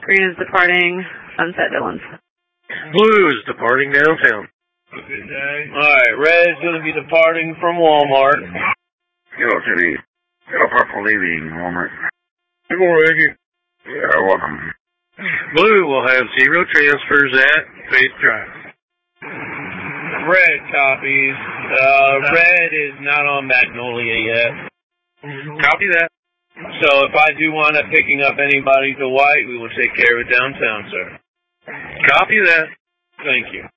Green is departing Sunset Dillons. Blue is departing downtown. Good day. Alright, red is going to be departing from Walmart. Yellow City. Yellow Purple leaving Walmart. Good morning. Yeah, welcome. Blue will have 0 transfers at Faith Drive. Red copies. Red is not on Magnolia yet. Copy that. So if I do wind up picking up anybody to white, we will take care of it downtown, sir. Copy that. Thank you.